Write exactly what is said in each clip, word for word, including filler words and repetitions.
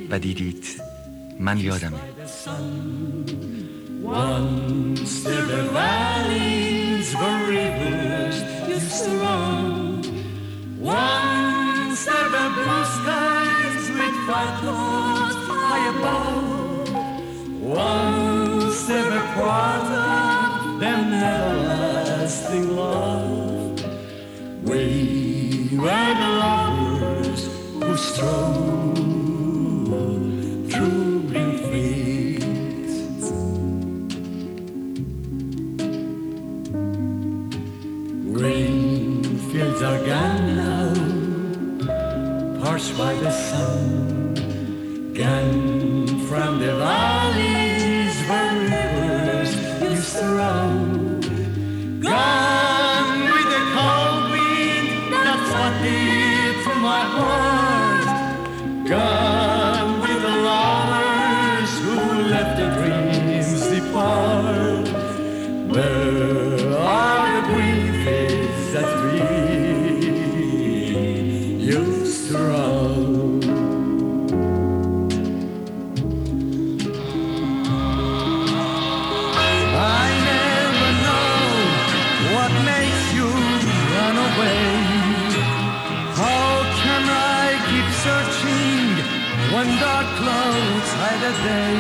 و دیدید من یادمه. Once there were valleys where rivers used to run. Once there were blue skies with white clouds high above. Once there were part of them everlasting love. We were the lovers who strode through green fields. Green fields are gone now, parched by the sun, gone from the valleys where rivers used to run. Gone with the cold wind that fought deep through my heart. Gone with the lovers who left the dreams depart. Where are the green fields that we used to run? I never know what makes you run away. How can I keep searching when dark clouds hide the day?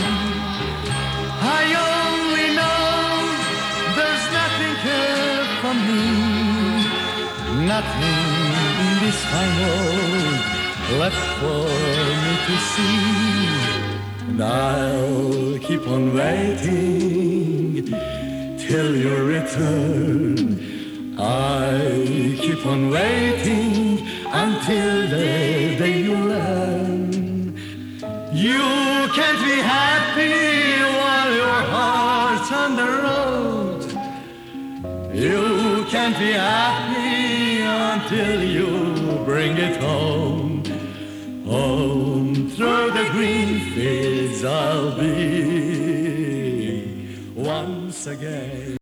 I only know there's nothing here for me, nothing in this fine world left for me to see. And I'll keep on waiting till you return. I'll keep on waiting until the day you learn. You can't be happy while your heart's on the road. You can't be happy until you bring it home. Home through the green fields I'll be once again.